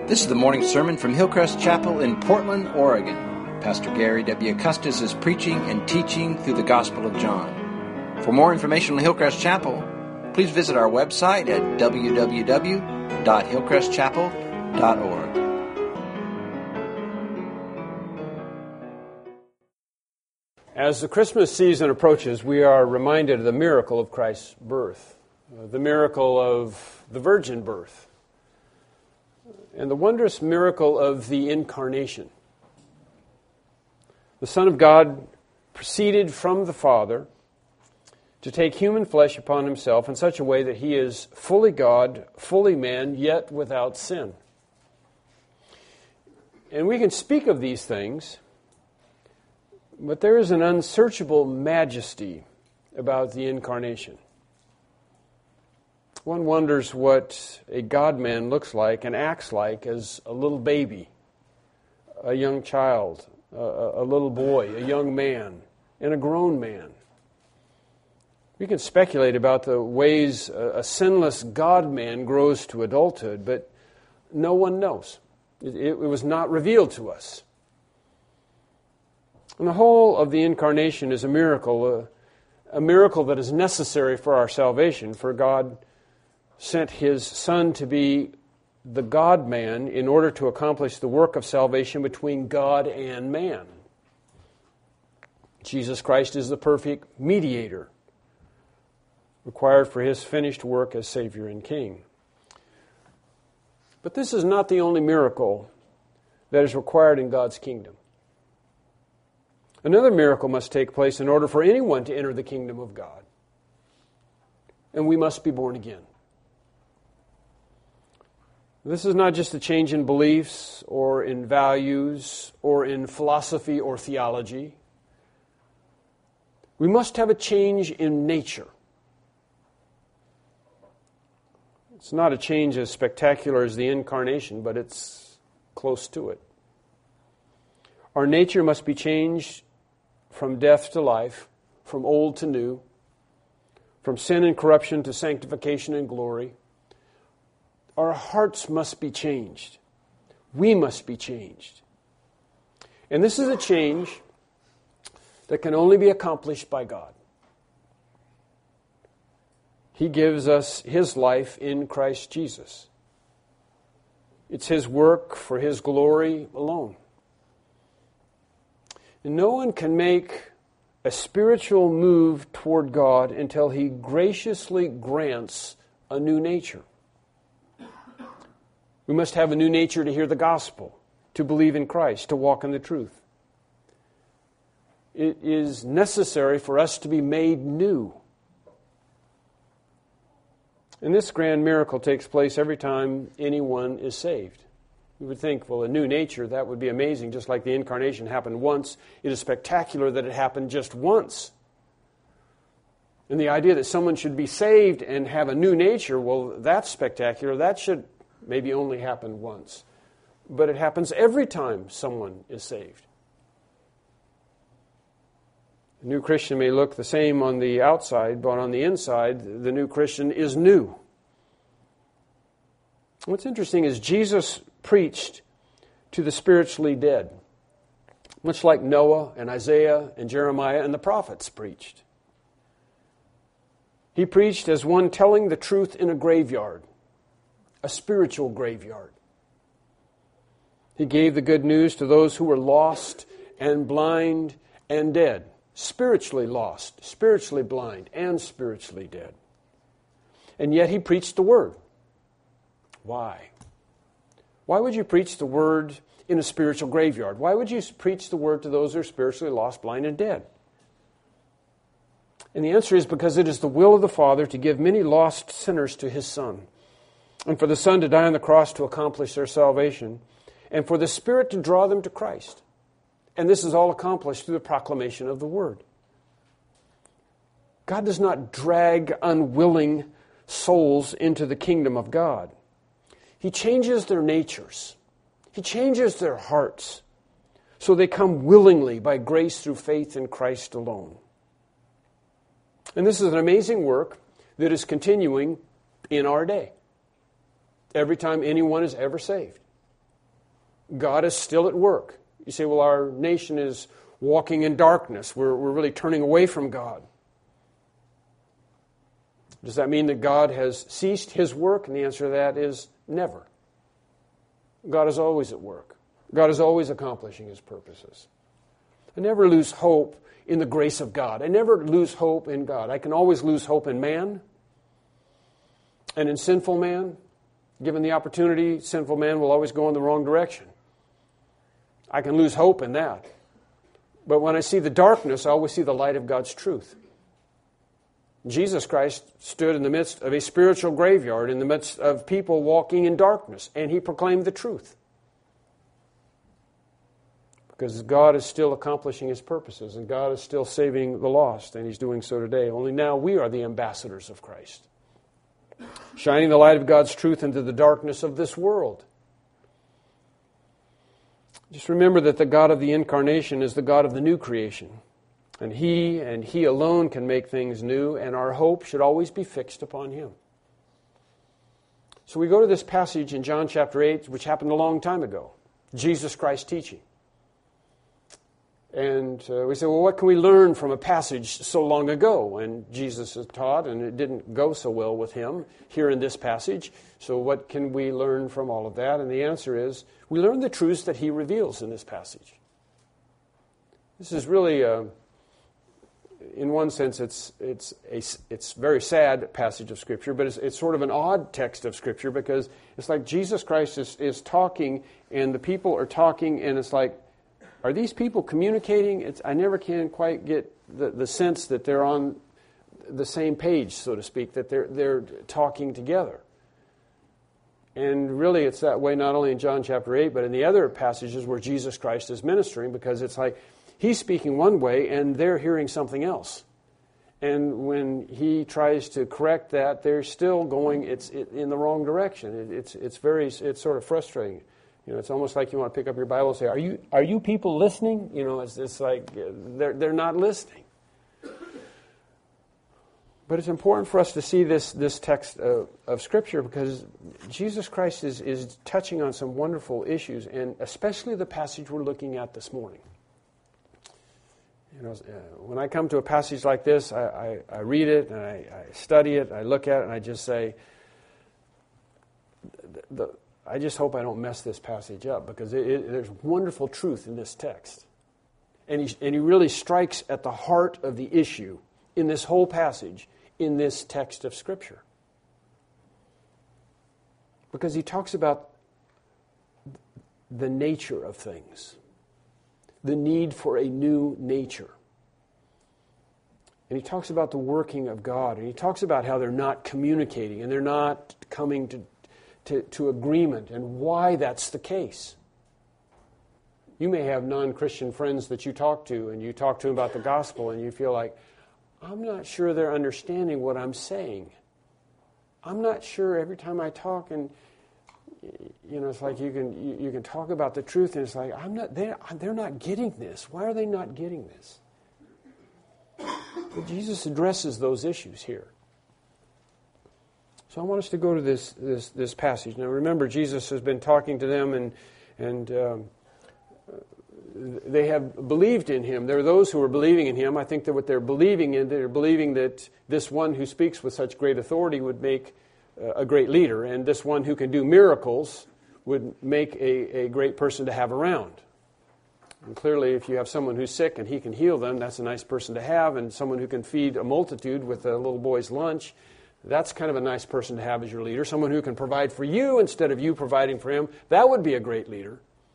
This is the morning sermon from Hillcrest Chapel in Portland, Oregon. Pastor Gary W. Custis is preaching and teaching through the Gospel of John. For more information on Hillcrest Chapel, please visit our website at www.hillcrestchapel.org. As the Christmas season approaches, we are reminded of the miracle of Christ's birth, the miracle of the virgin birth, and the wondrous miracle of the incarnation. The Son of God proceeded from the Father to take human flesh upon himself in such a way that he is fully God, fully man, yet without sin. And we can speak of these things, but there is an unsearchable majesty about the incarnation. One wonders what a God-man looks like and acts like as a little baby, a young child, a little boy, a young man, and a grown man. We can speculate about the ways a sinless God-man grows to adulthood, but no one knows. It was not revealed to us. And the whole of the incarnation is a miracle that is necessary for our salvation, for God sent His Son to be the God-man in order to accomplish the work of salvation between God and man. Jesus Christ is the perfect mediator required for His finished work as Savior and King. But this is not the only miracle that is required in God's kingdom. Another miracle must take place in order for anyone to enter the kingdom of God. And we must be born again. This is not just a change in beliefs or in values or in philosophy or theology. We must have a change in nature. It's not a change as spectacular as the incarnation, but it's close to it. Our nature must be changed from death to life, from old to new, from sin and corruption to sanctification and glory. Our hearts must be changed. We must be changed. And this is a change that can only be accomplished by God. He gives us His life in Christ Jesus. It's His work for His glory alone. And no one can make a spiritual move toward God until He graciously grants a new nature. We must have a new nature to hear the gospel, to believe in Christ, to walk in the truth. It is necessary for us to be made new. And this grand miracle takes place every time anyone is saved. You would think, well, a new nature, that would be amazing, just like the incarnation happened once. It is spectacular that it happened just once. And the idea that someone should be saved and have a new nature, well, that's spectacular. That should maybe only happen once. But it happens every time someone is saved. The new Christian may look the same on the outside, but on the inside, the new Christian is new. What's interesting is Jesus preached to the spiritually dead, much like Noah and Isaiah and Jeremiah and the prophets preached. He preached as one telling the truth in a graveyard, a spiritual graveyard. He gave the good news to those who were lost and blind and dead, spiritually lost, spiritually blind, and spiritually dead. And yet He preached the Word. Why? Why would you preach the Word in a spiritual graveyard? Why would you preach the Word to those who are spiritually lost, blind, and dead? And the answer is because it is the will of the Father to give many lost sinners to His Son, and for the Son to die on the cross to accomplish their salvation, and for the Spirit to draw them to Christ. And this is all accomplished through the proclamation of the Word. God does not drag unwilling souls into the kingdom of God. He changes their natures. He changes their hearts so they come willingly by grace through faith in Christ alone. And this is an amazing work that is continuing in our day. Every time anyone is ever saved. God is still at work. You say, well, our nation is walking in darkness. We're really turning away from God. Does that mean that God has ceased His work? And the answer to that is never. God is always at work. God is always accomplishing His purposes. I never lose hope in the grace of God. I never lose hope in God. I can always lose hope in man and in sinful man. Given the opportunity, sinful man will always go in the wrong direction. I can lose hope in that. But when I see the darkness, I always see the light of God's truth. Jesus Christ stood in the midst of a spiritual graveyard, in the midst of people walking in darkness, and He proclaimed the truth. Because God is still accomplishing His purposes, and God is still saving the lost, and He's doing so today. Only now we are the ambassadors of Christ, shining the light of God's truth into the darkness of this world. Just remember that the God of the Incarnation is the God of the new creation. And He alone can make things new, and our hope should always be fixed upon Him. So we go to this passage in John chapter 8, which happened a long time ago. Jesus Christ teaching. And we say, well, what can we learn from a passage so long ago? And Jesus has taught, and it didn't go so well with Him here in this passage. So what can we learn from all of that? And the answer is, we learn the truths that He reveals in this passage. This is really, in one sense, it's a very sad passage of Scripture, but it's sort of an odd text of Scripture, because it's like Jesus Christ is talking, and the people are talking, and it's like, are these people communicating? I never can quite get the sense that they're on the same page, so to speak, that they're talking together. And really it's that way not only in John chapter 8, but in the other passages where Jesus Christ is ministering, because it's like He's speaking one way and they're hearing something else. And when He tries to correct that, they're still going in the wrong direction. It's sort of frustrating. You know, it's almost like you want to pick up your Bible and say, "Are you people listening?" You know, it's like they're not listening. But it's important for us to see this text of Scripture, because Jesus Christ is touching on some wonderful issues, and especially the passage we're looking at this morning. You know, when I come to a passage like this, I read it and I study it, I look at it, and I just say, I just hope I don't mess this passage up, because there's wonderful truth in this text. And he really strikes at the heart of the issue in this whole passage, in this text of Scripture. Because he talks about the nature of things, the need for a new nature. And he talks about the working of God, and he talks about how they're not communicating and they're not coming to agreement, and why that's the case. You may have non-Christian friends that you talk to, and you talk to them about the gospel, and you feel like, I'm not sure they're understanding what I'm saying. I'm not sure every time I talk, and you know, it's like you can talk about the truth, and it's like they're not getting this. Why are they not getting this? But Jesus addresses those issues here. So I want us to go to this passage. Now remember, Jesus has been talking to them, and they have believed in Him. There are those who are believing in Him. I think that what they're believing that this one who speaks with such great authority would make a great leader, and this one who can do miracles would make a great person to have around. And clearly, if you have someone who's sick and He can heal them, that's a nice person to have, and someone who can feed a multitude with a little boy's lunch, that's kind of a nice person to have as your leader. Someone who can provide for you instead of you providing for him, that would be a great leader.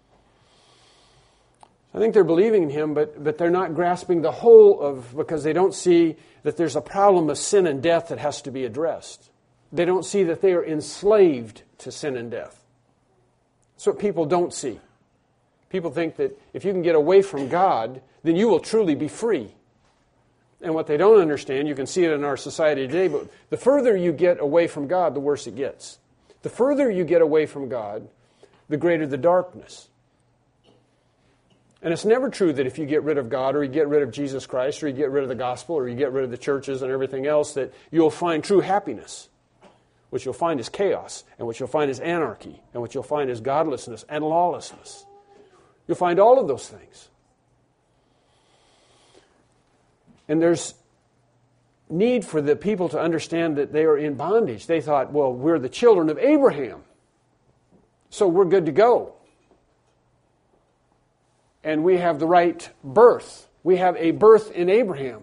I think they're believing in Him, but they're not grasping the whole of, because they don't see that there's a problem of sin and death that has to be addressed. They don't see that they are enslaved to sin and death. That's what people don't see. People think that if you can get away from God, then you will truly be free. And what they don't understand, you can see it in our society today, but the further you get away from God, the worse it gets. The further you get away from God, the greater the darkness. And it's never true that if you get rid of God, or you get rid of Jesus Christ, or you get rid of the gospel, or you get rid of the churches and everything else, that you'll find true happiness. what you'll find is chaos, and what you'll find is anarchy, and what you'll find is godlessness and lawlessness. You'll find all of those things. And there's need for the people to understand that they are in bondage. They thought, well, we're the children of Abraham, so we're good to go. And we have the right birth. We have a birth in Abraham.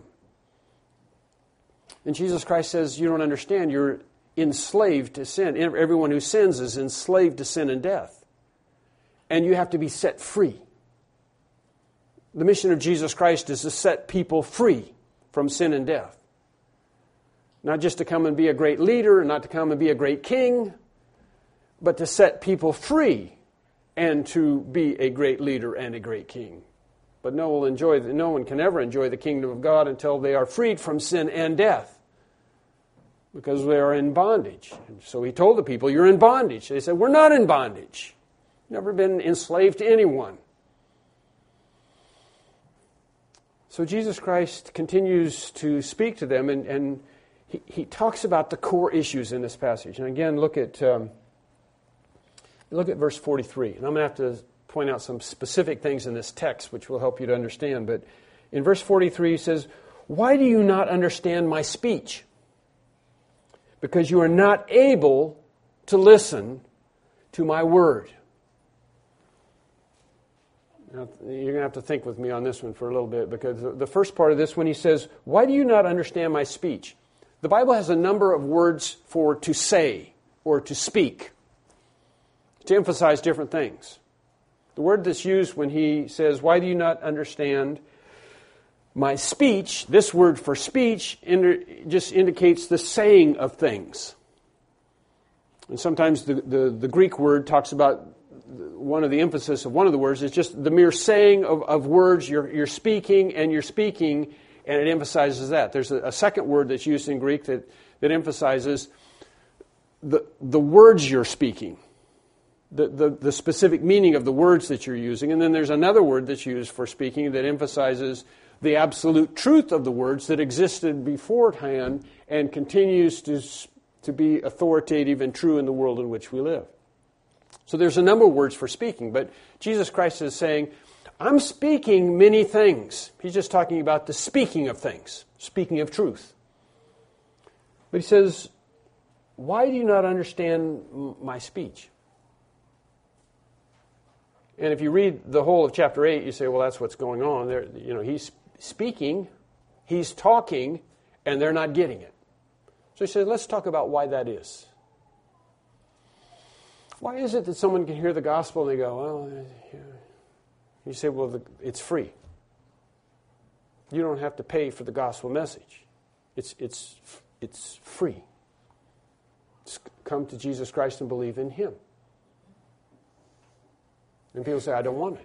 And Jesus Christ says, you don't understand, you're enslaved to sin. Everyone who sins is enslaved to sin and death. And you have to be set free. The mission of Jesus Christ is to set people free from sin and death. Not just to come and be a great leader, not to come and be a great king, but to set people free and to be a great leader and a great king. But no one can ever enjoy the kingdom of God until they are freed from sin and death, because they are in bondage. And so he told the people, you're in bondage. They said, we're not in bondage. Never been enslaved to anyone. So Jesus Christ continues to speak to them, and he talks about the core issues in this passage. And again, look at verse 43. And I'm going to have to point out some specific things in this text which will help you to understand. But in verse 43 he says, why do you not understand my speech? Because you are not able to listen to my word. Now, you're going to have to think with me on this one for a little bit, because the first part of this, when he says, why do you not understand my speech? The Bible has a number of words for to say or to speak, to emphasize different things. The word that's used when he says, why do you not understand my speech, this word for speech just indicates the saying of things. And sometimes the Greek word talks about one of the emphasis of one of the words is just the mere saying of words. You're speaking, and it emphasizes that. There's a second word that's used in Greek that emphasizes the words you're speaking, the specific meaning of the words that you're using. And then there's another word that's used for speaking that emphasizes the absolute truth of the words that existed beforehand and continues to be authoritative and true in the world in which we live. So there's a number of words for speaking, but Jesus Christ is saying, I'm speaking many things. He's just talking about the speaking of things, speaking of truth. But he says, why do you not understand my speech? And if you read the whole of chapter 8, you say, well, that's what's going on. There, he's speaking, he's talking, and they're not getting it. So he said, let's talk about why that is. Why is it that someone can hear the gospel and they go, well, yeah. You say, well, it's free. You don't have to pay for the gospel message. It's free. Just come to Jesus Christ and believe in Him. And people say, I don't want it.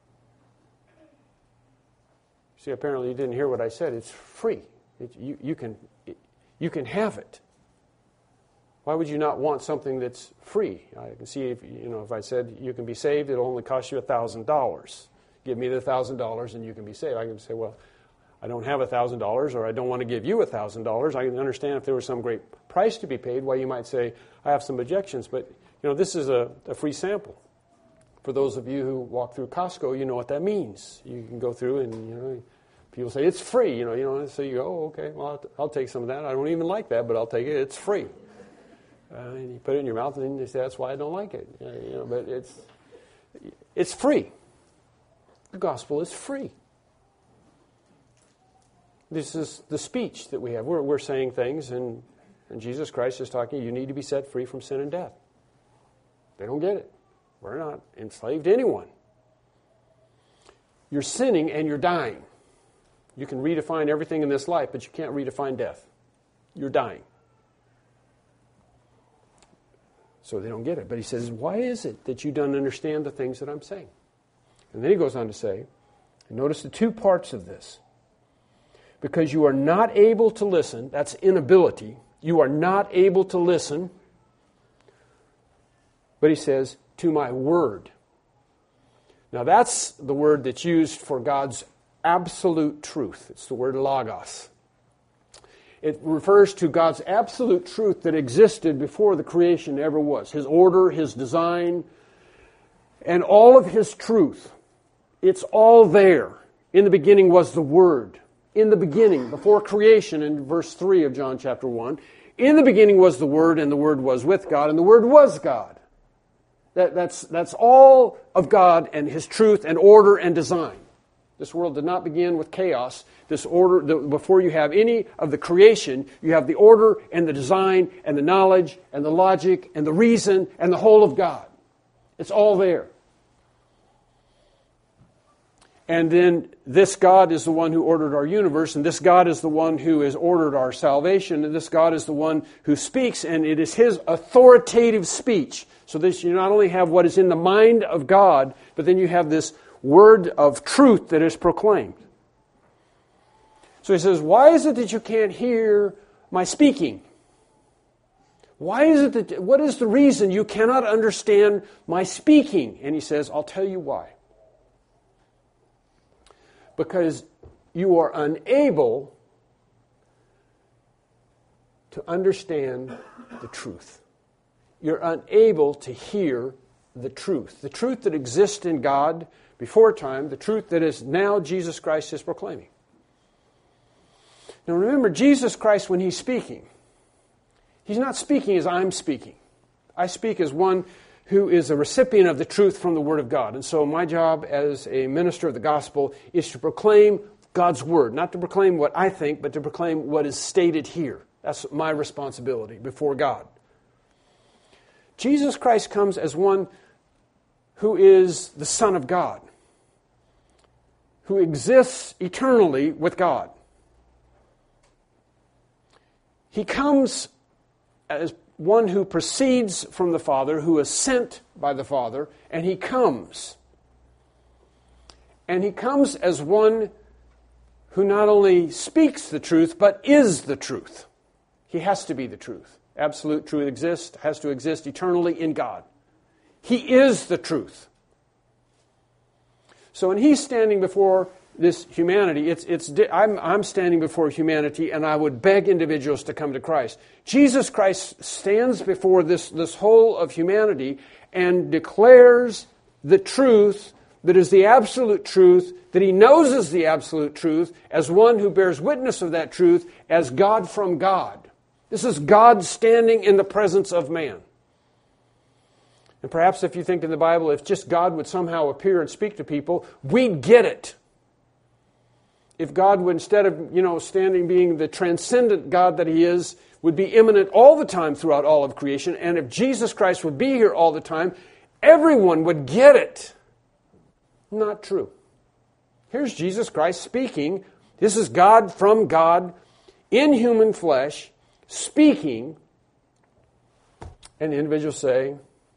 See, apparently you didn't hear what I said. It's free. You can have it. Why would you not want something that's free? I can see if I said you can be saved, it'll only cost you $1,000. Give me the $1,000 and you can be saved. I can say, well, I don't have $1,000, or I don't want to give you $1,000. I can understand if there was some great price to be paid, why you might say, I have some objections. But this is a free sample. For those of you who walk through Costco, you know what that means. You can go through and people say it's free. So you go, oh, okay, well I'll take some of that. I don't even like that, but I'll take it. It's free. And you put it in your mouth, and then you say, that's why I don't like it. But it's free. The gospel is free. This is the speech that we have. We're saying things, and Jesus Christ is talking, you need to be set free from sin and death. They don't get it. We're not enslaved to anyone. You're sinning and you're dying. You can redefine everything in this life, but you can't redefine death. You're dying. So they don't get it. But he says, why is it that you don't understand the things that I'm saying? And then he goes on to say, and notice the two parts of this. Because you are not able to listen, that's inability. You are not able to listen. But he says, to my word. Now that's the word that's used for God's absolute truth. It's the word logos. It refers to God's absolute truth that existed before the creation ever was. His order, His design, and all of His truth. It's all there. In the beginning was the Word. In the beginning, before creation, in verse 3 of John chapter 1, in the beginning was the Word, and the Word was with God, and the Word was God. That's all of God and His truth and order and design. This world did not begin with chaos. This order, before you have any of the creation, you have the order and the design and the knowledge and the logic and the reason and the whole of God. It's all there. And then this God is the one who ordered our universe, and this God is the one who has ordered our salvation, and this God is the one who speaks, and it is His authoritative speech. So this, you not only have what is in the mind of God, but then you have this word of truth that is proclaimed. So he says, why is it that you can't hear my speaking? Why is it that, what is the reason you cannot understand my speaking? And he says, I'll tell you why. Because you are unable to understand the truth. You're unable to hear the truth that exists in God before time, the truth that is now Jesus Christ is proclaiming. Now remember, Jesus Christ, when He's speaking, He's not speaking as I'm speaking. I speak as one who is a recipient of the truth from the Word of God. And so my job as a minister of the gospel is to proclaim God's Word, not to proclaim what I think, but to proclaim what is stated here. That's my responsibility before God. Jesus Christ comes as one who is the Son of God, who exists eternally with God. He comes as one who proceeds from the Father, who is sent by the Father, and He comes. And He comes as one who not only speaks the truth, but is the truth. He has to be the truth. Absolute truth has to exist eternally in God. He is the truth. So when He's standing before this humanity, I'm standing before humanity, and I would beg individuals to come to Christ. Jesus Christ stands before this whole of humanity and declares the truth that is the absolute truth, that He knows is the absolute truth, as one who bears witness of that truth as God from God. This is God standing in the presence of man. And perhaps if you think in the Bible, if just God would somehow appear and speak to people, we'd get it. If God would, instead of, standing being the transcendent God that He is, would be immanent all the time throughout all of creation, and if Jesus Christ would be here all the time, everyone would get it. Not true. Here's Jesus Christ speaking. This is God from God in human flesh, speaking, and the individuals say,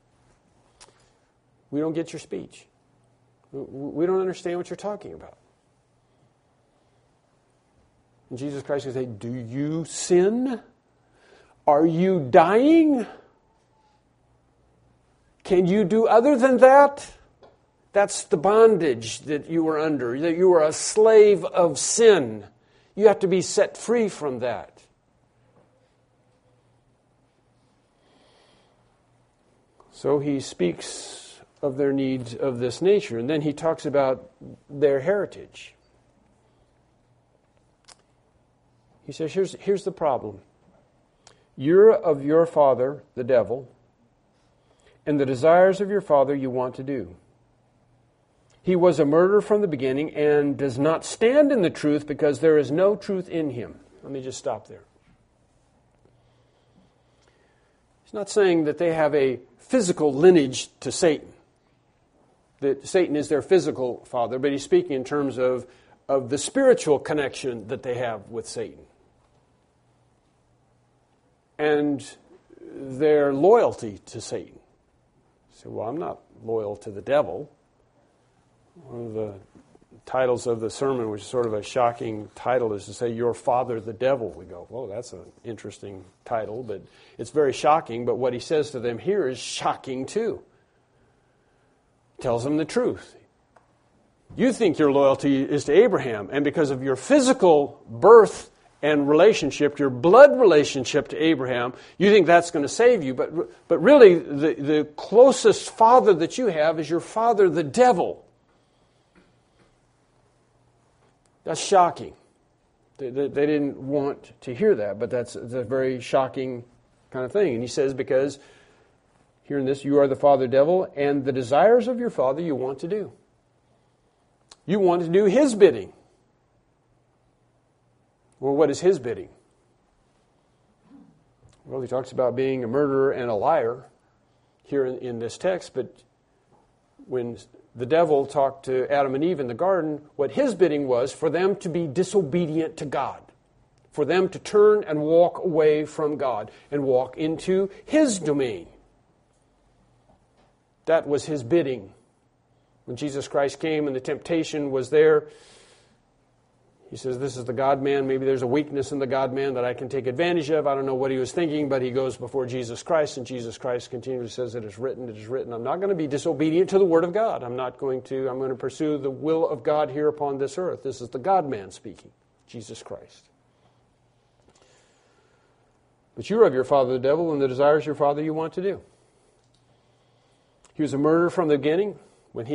we don't get your speech. We don't understand what you're talking about. And Jesus Christ would say, do you sin? Are you dying? Can you do other than that? That's the bondage that you were under, that you were a slave of sin. You have to be set free from that. So He speaks of their needs of this nature, and then He talks about their heritage. He says, here's the problem. You're of your father, the devil, and the desires of your father you want to do. He was a murderer from the beginning and does not stand in the truth because there is no truth in him. Let me just stop there. He's not saying that they have a physical lineage to Satan, that Satan is their physical father, but he's speaking in terms of the spiritual connection that they have with Satan. And their loyalty to Satan. You say, well, I'm not loyal to the devil. One of the titles of the sermon, which is sort of a shocking title, is to say, your father the devil. We go, well, that's an interesting title, but it's very shocking. But what he says to them here is shocking too. Tells them the truth. You think your loyalty is to Abraham, and because of your physical birth and relationship, your blood relationship to Abraham, you think that's going to save you. But really, the closest father that you have is your father, the devil. That's shocking. They didn't want to hear that, but that's a very shocking kind of thing. And he says, because, hearing this, you are the father devil, and the desires of your father you want to do. You want to do his bidding. Well, what is his bidding? Well, he talks about being a murderer and a liar here in this text, but when the devil talked to Adam and Eve in the garden, what his bidding was for them to be disobedient to God, for them to turn and walk away from God and walk into his domain. That was his bidding. When Jesus Christ came and the temptation was there, he says, this is the God-man. Maybe there's a weakness in the God-man that I can take advantage of. I don't know what he was thinking, but he goes before Jesus Christ, and Jesus Christ continually says, it is written, it is written. I'm not going to be disobedient to the Word of God. I'm going to pursue the will of God here upon this earth. This is the God-man speaking, Jesus Christ. But you are of your father the devil, and the desires of your father you want to do. He was a murderer from the beginning. When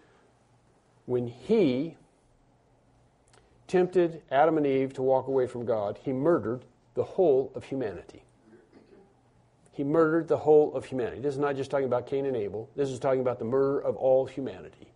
he tempted Adam and Eve to walk away from God, he murdered the whole of humanity. He murdered the whole of humanity. This is not just talking about Cain and Abel. This is talking about the murder of all humanity.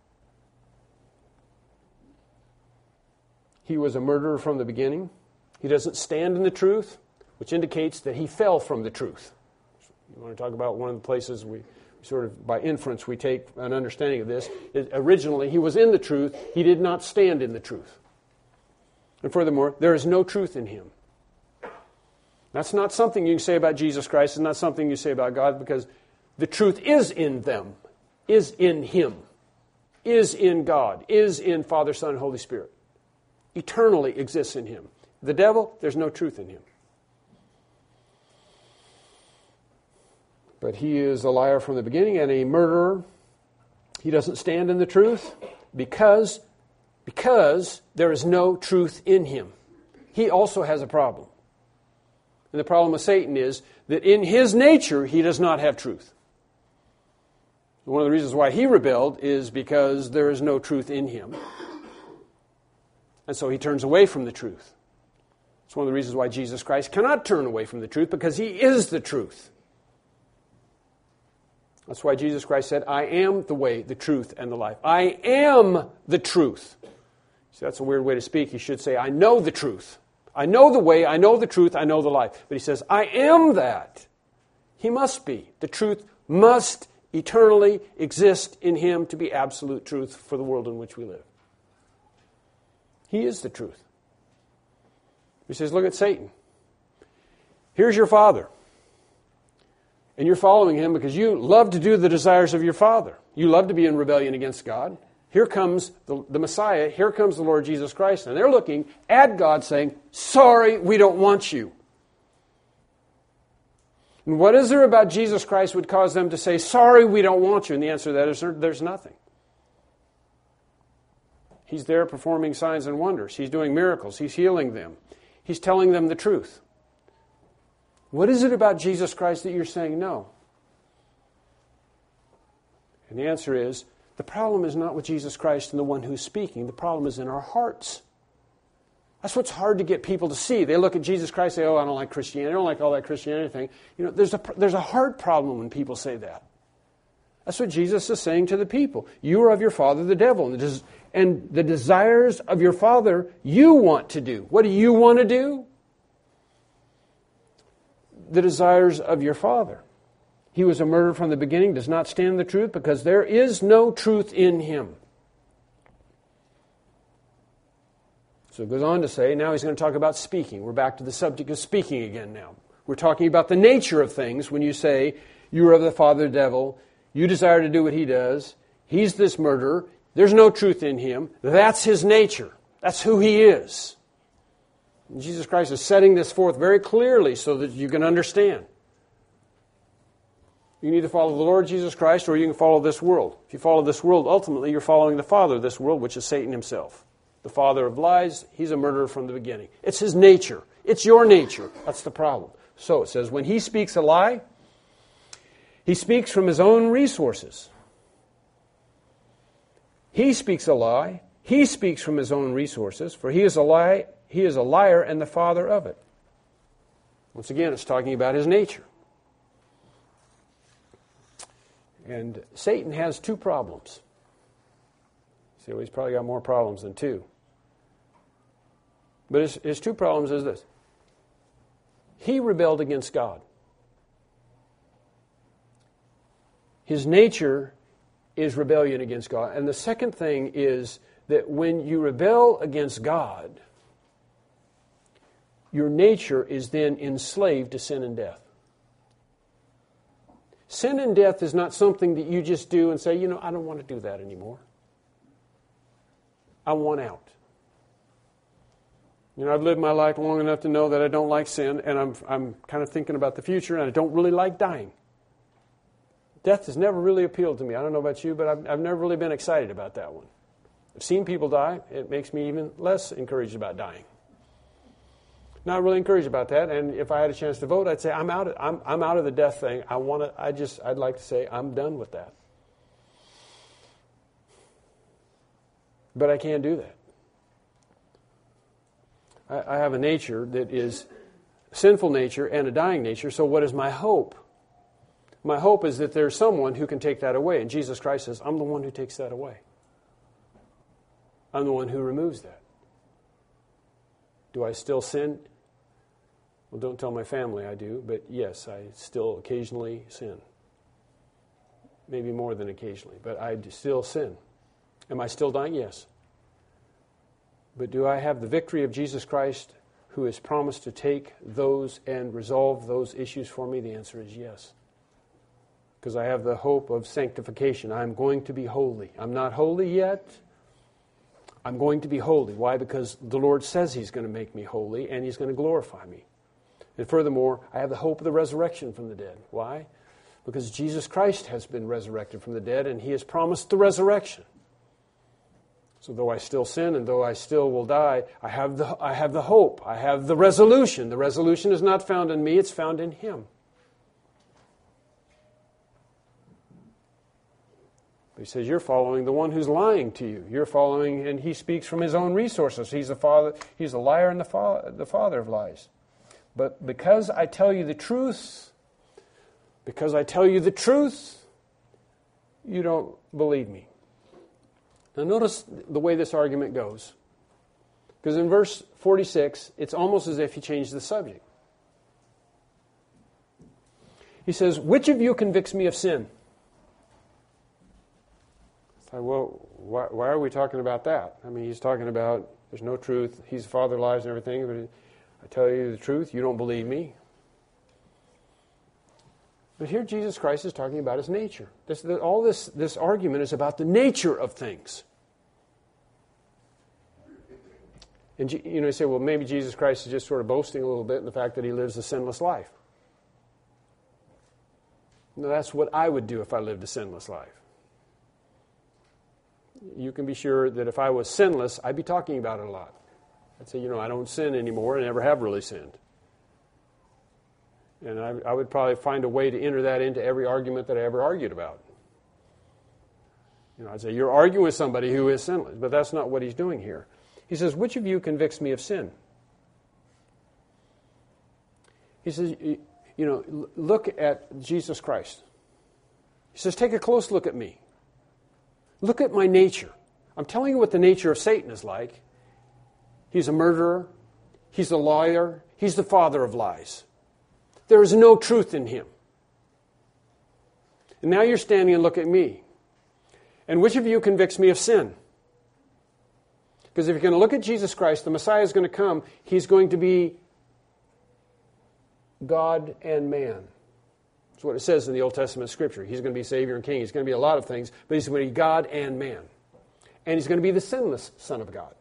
He was a murderer from the beginning. He doesn't stand in the truth, which indicates that he fell from the truth. You want to talk about one of the places we sort of, by inference, we take an understanding of this. Originally, he was in the truth. He did not stand in the truth. And furthermore, there is no truth in him. That's not something you can say about Jesus Christ. It's not something you say about God, because the truth is in them, is in him, is in God, is in Father, Son, and Holy Spirit. Eternally exists in him. The devil, there's no truth in him. But he is a liar from the beginning and a murderer. He doesn't stand in the truth because there is no truth in him. He also has a problem. And the problem with Satan is that in his nature, he does not have truth. One of the reasons why he rebelled is because there is no truth in him. And so he turns away from the truth. It's one of the reasons why Jesus Christ cannot turn away from the truth, because he is the truth. That's why Jesus Christ said, I am the way, the truth, and the life. I am the truth. See, that's a weird way to speak. He should say, I know the truth. I know the way, I know the truth, I know the life. But he says, I am that. He must be. The truth must eternally exist in him to be absolute truth for the world in which we live. He is the truth. He says, look at Satan. Here's your father. And you're following him because you love to do the desires of your father. You love to be in rebellion against God. Here comes the Messiah. Here comes the Lord Jesus Christ. And they're looking at God saying, sorry, we don't want you. And what is there about Jesus Christ would cause them to say, sorry, we don't want you? And the answer to that is there's nothing. He's there performing signs and wonders. He's doing miracles. He's healing them. He's telling them the truth. What is it about Jesus Christ that you're saying no? And the answer is, the problem is not with Jesus Christ and the one who's speaking. The problem is in our hearts. That's what's hard to get people to see. They look at Jesus Christ and say, oh, I don't like Christianity. I don't like all that Christianity thing. You know, there's a heart problem when people say that. That's what Jesus is saying to the people. You are of your father, the devil. And the desires of your father you want to do. What do you want to do? The desires of your father. He was a murderer from the beginning, does not stand in the truth, because there is no truth in him. So it goes on to say, now he's going to talk about speaking. We're back to the subject of speaking again now. We're talking about the nature of things when you say, you are of the father, the devil, you desire to do what he does, he's this murderer, there's no truth in him, that's his nature, that's who he is. And Jesus Christ is setting this forth very clearly so that you can understand. You can either follow the Lord Jesus Christ or you can follow this world. If you follow this world, ultimately you're following the father of this world, which is Satan himself. the father of lies. He's a murderer from the beginning. It's his nature. It's your nature. That's the problem. So it says, when he speaks a lie, he speaks from his own resources. He speaks a lie. He speaks from his own resources, for he is a lie. He is a liar and the father of it. Once again, it's talking about his nature. And Satan has two problems. See, well, he's probably got more problems than two. But his two problems is this. He rebelled against God. His nature is rebellion against God. And the second thing is that when you rebel against God, your nature is then enslaved to sin and death. Sin and death is not something that you just do and say, I don't want to do that anymore. I want out. I've lived my life long enough to know that I don't like sin, and I'm kind of thinking about the future, and I don't really like dying. Death has never really appealed to me. I don't know about you, but I've never really been excited about that one. I've seen people die. It makes me even less encouraged about dying. Not really encouraged about that, and if I had a chance to vote, I'd say I'm out of the death thing. I'd like to say I'm done with that. But I can't do that. I have a nature that is sinful nature and a dying nature, so what is my hope? My hope is that there's someone who can take that away, and Jesus Christ says, I'm the one who takes that away. I'm the one who removes that. Do I still sin? Well, don't tell my family I do, but yes, I still occasionally sin. Maybe more than occasionally, but I still sin. Am I still dying? Yes. But do I have the victory of Jesus Christ who has promised to take those and resolve those issues for me? The answer is yes. Because I have the hope of sanctification. I'm going to be holy. I'm not holy yet. I'm going to be holy. Why? Because the Lord says He's going to make me holy and He's going to glorify me. And furthermore, I have the hope of the resurrection from the dead. Why? Because Jesus Christ has been resurrected from the dead and He has promised the resurrection. So though I still sin and though I still will die, I have the hope. I have the resolution. The resolution is not found in me, it's found in Him. But He says, you're following the one who's lying to you. You're following, and he speaks from his own resources. He's a liar and the father of lies. But because I tell you the truth, you don't believe me. Now notice the way this argument goes. Because in verse 46, it's almost as if he changed the subject. He says, which of you convicts me of sin? It's like, well, why are we talking about that? I mean, he's talking about there's no truth. He's the father of lies and everything. But I tell you the truth, you don't believe me. But here Jesus Christ is talking about His nature. This argument is about the nature of things. And you say, well, maybe Jesus Christ is just sort of boasting a little bit in the fact that He lives a sinless life. Now, that's what I would do if I lived a sinless life. You can be sure that if I was sinless, I'd be talking about it a lot. I'd say, I don't sin anymore and never have really sinned. And I would probably find a way to enter that into every argument that I ever argued about. I'd say, you're arguing with somebody who is sinless, but that's not what he's doing here. He says, which of you convicts me of sin? He says, look at Jesus Christ. He says, take a close look at me. Look at my nature. I'm telling you what the nature of Satan is like. He's a murderer. He's a liar. He's the father of lies. There is no truth in him. And now you're standing and look at me. And which of you convicts me of sin? Because if you're going to look at Jesus Christ, the Messiah is going to come. He's going to be God and man. That's what it says in the Old Testament Scripture. He's going to be Savior and King. He's going to be a lot of things, but He's going to be God and man. And He's going to be the sinless Son of God.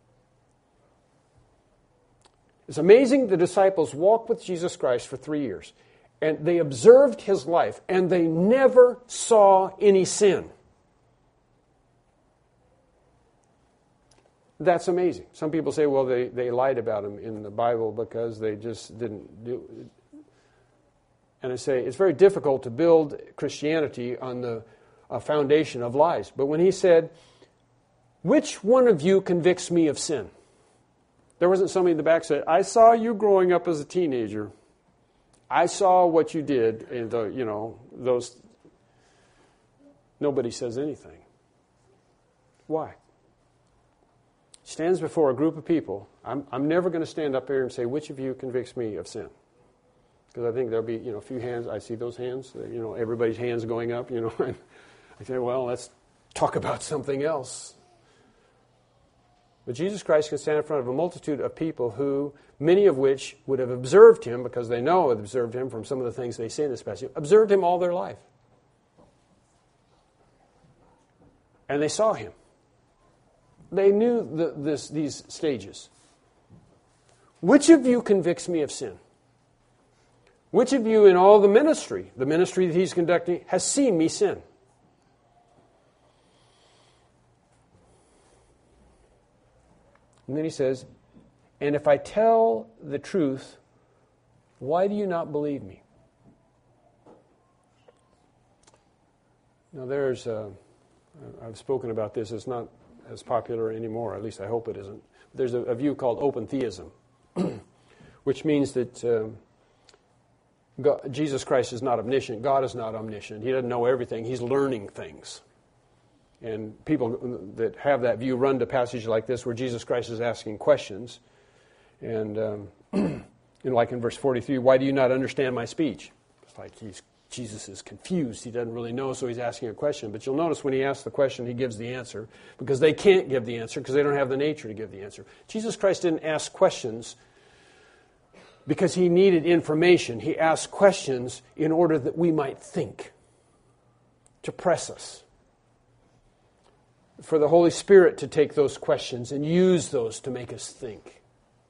It's amazing the disciples walked with Jesus Christ for 3 years, and they observed His life, and they never saw any sin. That's amazing. Some people say, well, they lied about him in the Bible because they just didn't do it. And I say, it's very difficult to build Christianity on the foundation of lies. But when he said, which one of you convicts me of sin? There wasn't somebody in the back said, I saw you growing up as a teenager. I saw what you did in those. Nobody says anything. Why? Stands before a group of people. I'm never going to stand up here and say, which of you convicts me of sin? Because I think there'll be, a few hands. I see those hands, everybody's hands going up, And I say, well, let's talk about something else. But Jesus Christ can stand in front of a multitude of people who, many of which would have observed him, because they know have observed him from some of the things they say in this passage, observed him all their life. And they saw him. They knew these stages. Which of you convicts me of sin? Which of you in all the ministry that he's conducting, has seen me sin? And then he says, and if I tell the truth, why do you not believe me? Now I've spoken about this, it's not as popular anymore, at least I hope it isn't. There's a view called open theism, which means that Jesus Christ is not omniscient, God is not omniscient, he doesn't know everything, he's learning things. And people that have that view run to passages like this where Jesus Christ is asking questions. And like in verse 43, why do you not understand my speech? It's like Jesus is confused. He doesn't really know, so he's asking a question. But you'll notice when he asks the question, he gives the answer. Because they can't give the answer, because they don't have the nature to give the answer. Jesus Christ didn't ask questions because he needed information. He asked questions in order that we might think, to press us. For the Holy Spirit to take those questions and use those to make us think.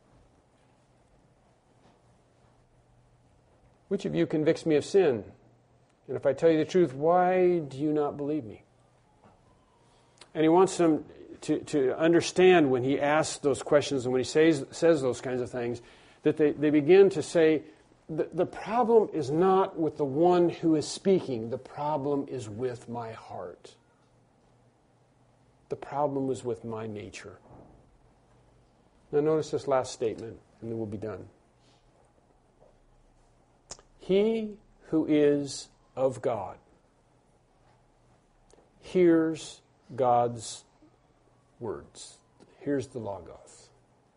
Which of you convicts me of sin? And if I tell you the truth, why do you not believe me? And he wants them to understand when he asks those questions and when he says those kinds of things, that they begin to say, the problem is not with the one who is speaking. The problem is with my heart. The problem was with my nature. Now notice this last statement, and then we'll be done. He who is of God hears God's words. Here's the Logos.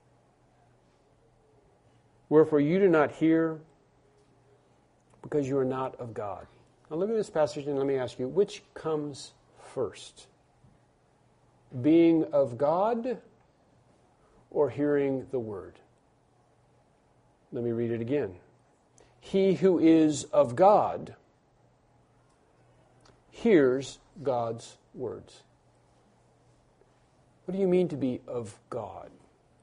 Wherefore you do not hear because you are not of God. Now look at this passage and let me ask you, which comes first? Being of God or hearing the word? Let me read it again. He who is of God hears God's words. What do you mean to be of God?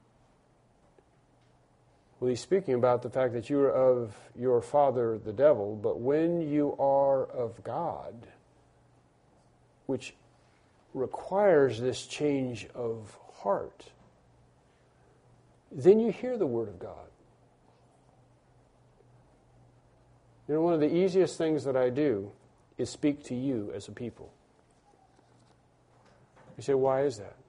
Well, he's speaking about the fact that you are of your father, the devil, but when you are of God, which requires this change of heart, then you hear the Word of God. One of the easiest things that I do is speak to you as a people. You say, why is that?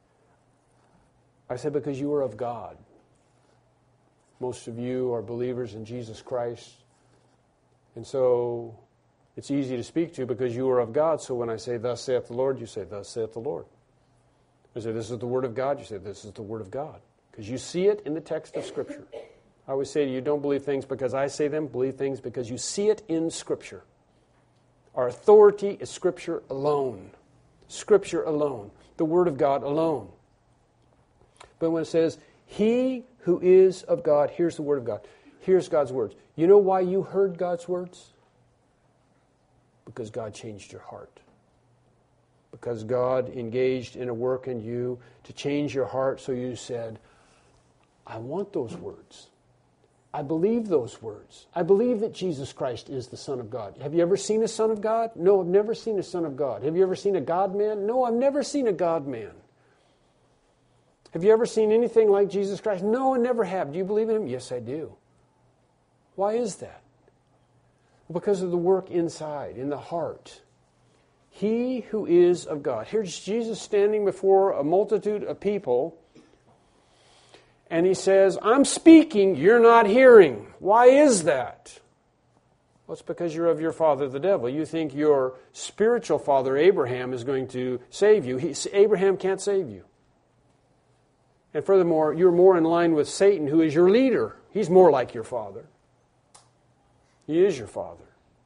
I say, because you are of God. Most of you are believers in Jesus Christ. And so it's easy to speak to you because you are of God. So when I say, thus saith the Lord, you say, thus saith the Lord. I say, this is the Word of God. You say, this is the Word of God. Because you see it in the text of Scripture. I always say to you, don't believe things because I say them. Believe things because you see it in Scripture. Our authority is Scripture alone. Scripture alone. The Word of God alone. But when it says, he who is of God hears the Word of God. Hears God's words. You know why you heard God's words? Because God changed your heart. Because God engaged in a work in you to change your heart, so you said, I want those words. I believe those words. I believe that Jesus Christ is the Son of God. Have you ever seen a Son of God? No, I've never seen a Son of God. Have you ever seen a God-man? No, I've never seen a God-man. Have you ever seen anything like Jesus Christ? No, I never have. Do you believe in Him? Yes, I do. Why is that? Because of the work inside, in the heart. He who is of God. Here's Jesus standing before a multitude of people, and He says, I'm speaking, you're not hearing. Why is that? Well, it's because you're of your father, the devil. You think your spiritual father, Abraham, is going to save you. Abraham can't save you. And furthermore, you're more in line with Satan, who is your leader. He's more like your father. He is your father.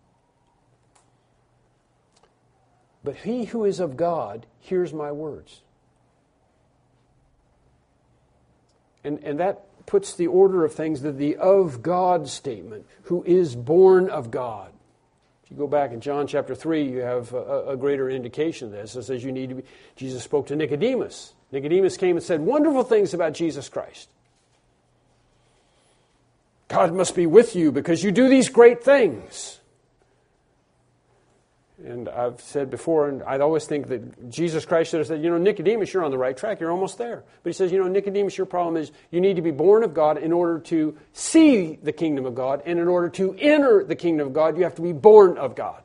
But he who is of God hears my words. And that puts the order of things, the of God statement, who is born of God. If you go back in John chapter 3, you have a greater indication of this. It says you need to be, Jesus spoke to Nicodemus. Nicodemus came and said wonderful things about Jesus Christ. God must be with you because you do these great things. And I've said before, and I'd always think that Jesus Christ should have said, Nicodemus, you're on the right track. You're almost there. But He says, Nicodemus, your problem is you need to be born of God in order to see the kingdom of God. And in order to enter the kingdom of God, you have to be born of God.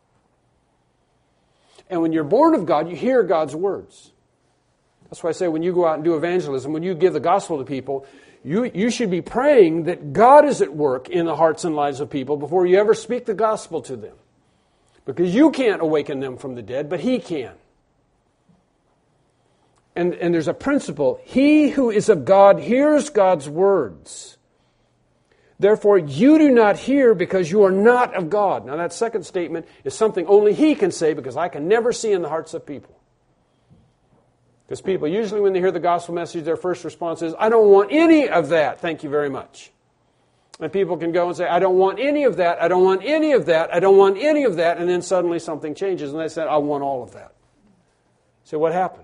And when you're born of God, you hear God's words. That's why I say when you go out and do evangelism, when you give the gospel to people, you should be praying that God is at work in the hearts and lives of people before you ever speak the gospel to them. Because you can't awaken them from the dead, but He can. And there's a principle. He who is of God hears God's words. Therefore, you do not hear because you are not of God. Now, that second statement is something only He can say, because I can never see in the hearts of people. Because people, usually when they hear the gospel message, their first response is, I don't want any of that. Thank you very much. And people can go and say, I don't want any of that, I don't want any of that, I don't want any of that, and then suddenly something changes, and they say, I want all of that. So what happened?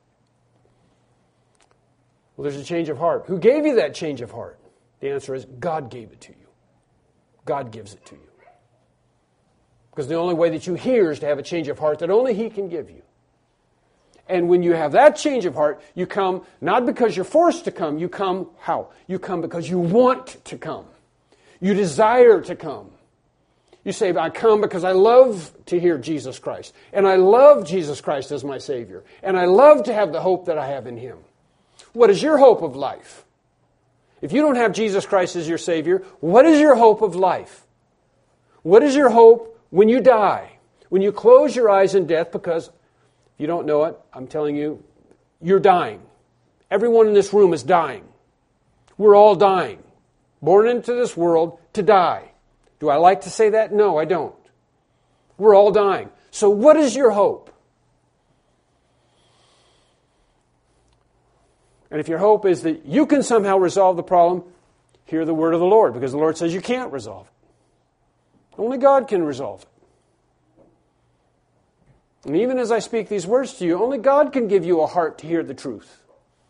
Well, there's a change of heart. Who gave you that change of heart? The answer is, God gave it to you. God gives it to you. Because the only way that you hear is to have a change of heart that only He can give you. And when you have that change of heart, you come not because you're forced to come, you come how? You come because you want to come. You desire to come. You say, I come because I love to hear Jesus Christ. And I love Jesus Christ as my Savior. And I love to have the hope that I have in Him. What is your hope of life? If you don't have Jesus Christ as your Savior, what is your hope of life? What is your hope when you die? When you close your eyes in death, because if you don't know it, I'm telling you, you're dying. Everyone in this room is dying. We're all dying. Born into this world to die. Do I like to say that? No, I don't. We're all dying. So what is your hope? And if your hope is that you can somehow resolve the problem, hear the word of the Lord, because the Lord says you can't resolve it. Only God can resolve it. And even as I speak these words to you, only God can give you a heart to hear the truth.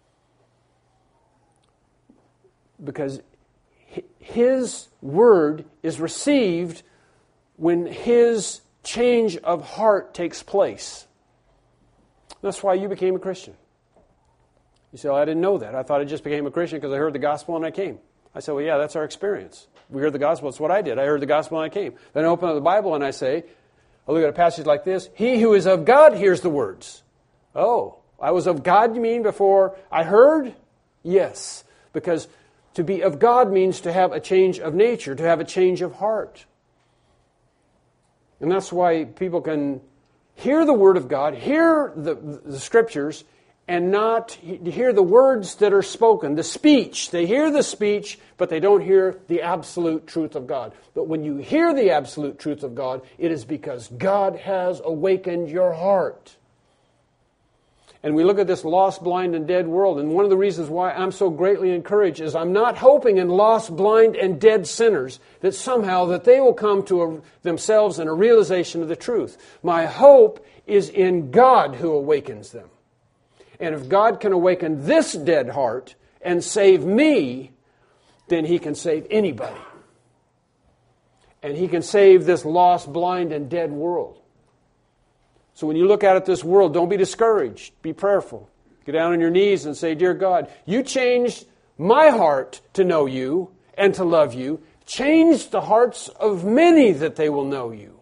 Because His word is received when His change of heart takes place. That's why you became a Christian. You say, I didn't know that. I thought I just became a Christian because I heard the gospel and I came. I said, well, yeah, that's our experience. We heard the gospel. That's what I did. I heard the gospel and I came. Then I open up the Bible and I say, I look at a passage like this. He who is of God hears the words. Oh, I was of God, you mean, before I heard? Yes, because to be of God means to have a change of nature, to have a change of heart. And that's why people can hear the Word of God, hear the Scriptures, and not hear the words that are spoken, the speech. They hear the speech, but they don't hear the absolute truth of God. But when you hear the absolute truth of God, it is because God has awakened your heart. And we look at this lost, blind, and dead world, and one of the reasons why I'm so greatly encouraged is I'm not hoping in lost, blind, and dead sinners that somehow that they will come to themselves in a realization of the truth. My hope is in God who awakens them. And if God can awaken this dead heart and save me, then He can save anybody. And He can save this lost, blind, and dead world. So when you look out at this world, don't be discouraged. Be prayerful. Get down on your knees and say, Dear God, you changed my heart to know you and to love you. Change the hearts of many that they will know you.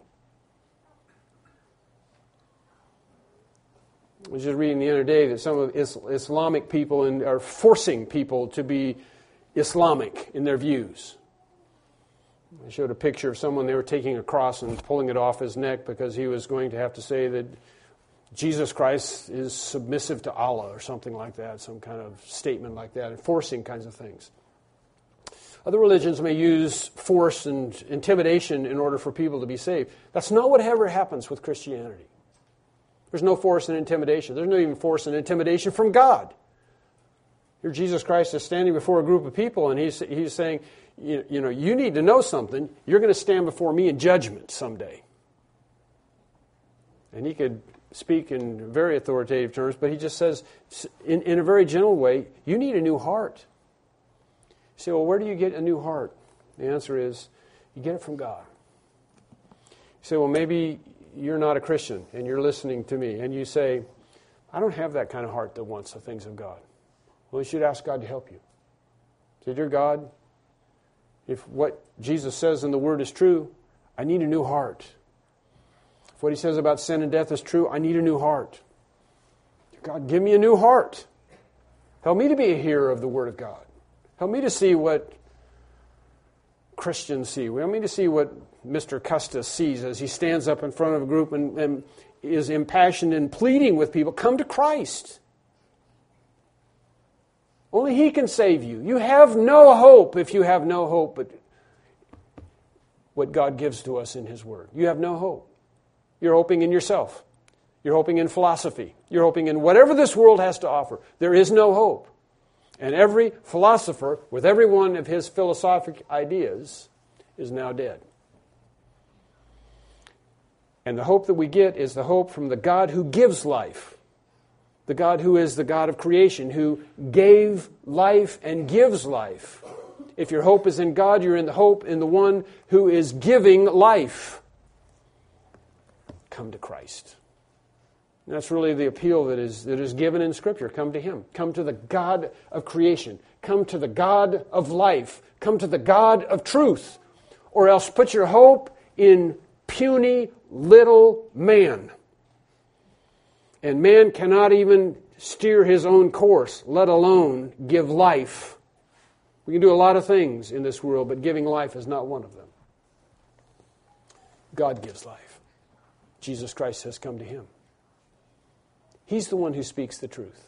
I was just reading the other day that some of Islamic people are forcing people to be Islamic in their views. I showed a picture of someone, they were taking a cross and pulling it off his neck because he was going to have to say that Jesus Christ is submissive to Allah or something like that, some kind of statement like that, enforcing kinds of things. Other religions may use force and intimidation in order for people to be saved. That's not what ever happens with Christianity. There's no force and intimidation. There's no even force and intimidation from God. Here Jesus Christ is standing before a group of people and he's saying, you know, you need to know something. You're going to stand before me in judgment someday. And he could speak in very authoritative terms, but he just says, in a very gentle way, you need a new heart. You say, well, where do you get a new heart? The answer is, you get it from God. You say, well, maybe you're not a Christian and you're listening to me, and you say, I don't have that kind of heart that wants the things of God. Well, you should ask God to help you. Say, dear God, if what Jesus says in the Word is true, I need a new heart. If what He says about sin and death is true, I need a new heart. God, give me a new heart. Help me to be a hearer of the Word of God. Help me to see what Christians see. Help me to see what Mr. Custis sees as he stands up in front of a group and is impassioned and pleading with people, come to Christ. Only He can save you. You have no hope if you have no hope but what God gives to us in His Word. You have no hope. You're hoping in yourself. You're hoping in philosophy. You're hoping in whatever this world has to offer. There is no hope. And every philosopher, with every one of his philosophic ideas, is now dead. And the hope that we get is the hope from the God who gives life. The God who is the God of creation, who gave life and gives life. If your hope is in God, you're in the hope in the one who is giving life. Come to Christ. And that's really the appeal that is given in Scripture. Come to Him. Come to the God of creation. Come to the God of life. Come to the God of truth. Or else put your hope in puny little man. And man cannot even steer his own course, let alone give life. We can do a lot of things in this world, but giving life is not one of them. God gives life. Jesus Christ has come to Him. He's the one who speaks the truth.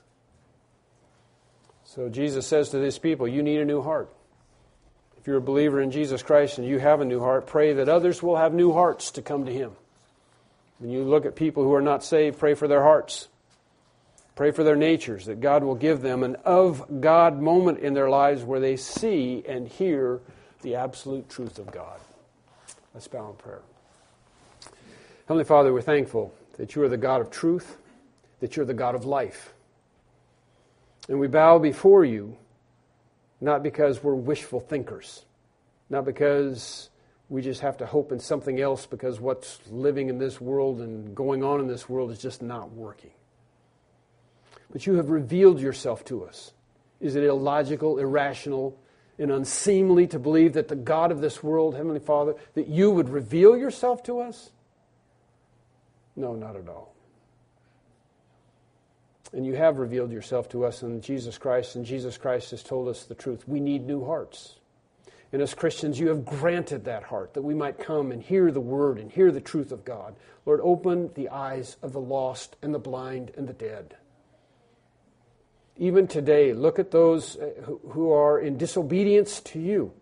So Jesus says to His people, you need a new heart. If you're a believer in Jesus Christ and you have a new heart, pray that others will have new hearts to come to Him. When you look at people who are not saved, pray for their hearts. Pray for their natures, that God will give them an of God moment in their lives where they see and hear the absolute truth of God. Let's bow in prayer. Heavenly Father, we're thankful that You are the God of truth, that You're the God of life. And we bow before You, not because we're wishful thinkers, not because we just have to hope in something else because what's living in this world and going on in this world is just not working. But You have revealed Yourself to us. Is it illogical, irrational, and unseemly to believe that the God of this world, Heavenly Father, that You would reveal Yourself to us? No, not at all. And You have revealed Yourself to us in Jesus Christ, and Jesus Christ has told us the truth. We need new hearts. And as Christians, You have granted that heart, that we might come and hear the Word and hear the truth of God. Lord, open the eyes of the lost and the blind and the dead. Even today, look at those who are in disobedience to You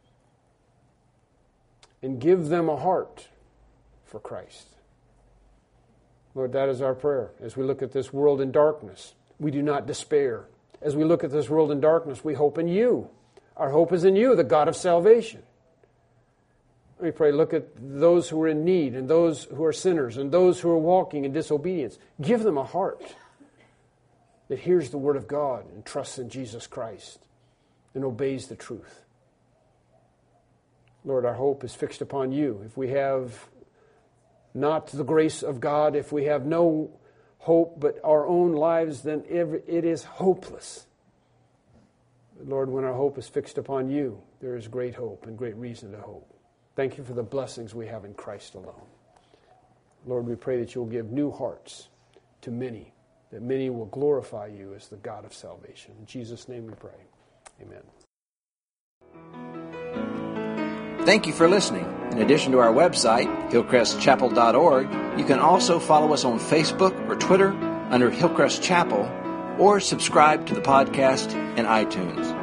and give them a heart for Christ. Lord, that is our prayer. As we look at this world in darkness, we do not despair. As we look at this world in darkness, we hope in You. Our hope is in You, the God of salvation. We pray, look at those who are in need and those who are sinners and those who are walking in disobedience. Give them a heart that hears the Word of God and trusts in Jesus Christ and obeys the truth. Lord, our hope is fixed upon You. If we have not the grace of God, if we have no hope but our own lives, then it is hopeless. Lord, when our hope is fixed upon you, there is great hope and great reason to hope. Thank you for the blessings we have in Christ alone. Lord, we pray that you'll give new hearts to many, that many will glorify you as the God of salvation. In Jesus' name we pray. Amen. Thank you for listening. In addition to our website, hillcrestchapel.org, you can also follow us on Facebook or Twitter under Hillcrest Chapel, or subscribe to the podcast in iTunes.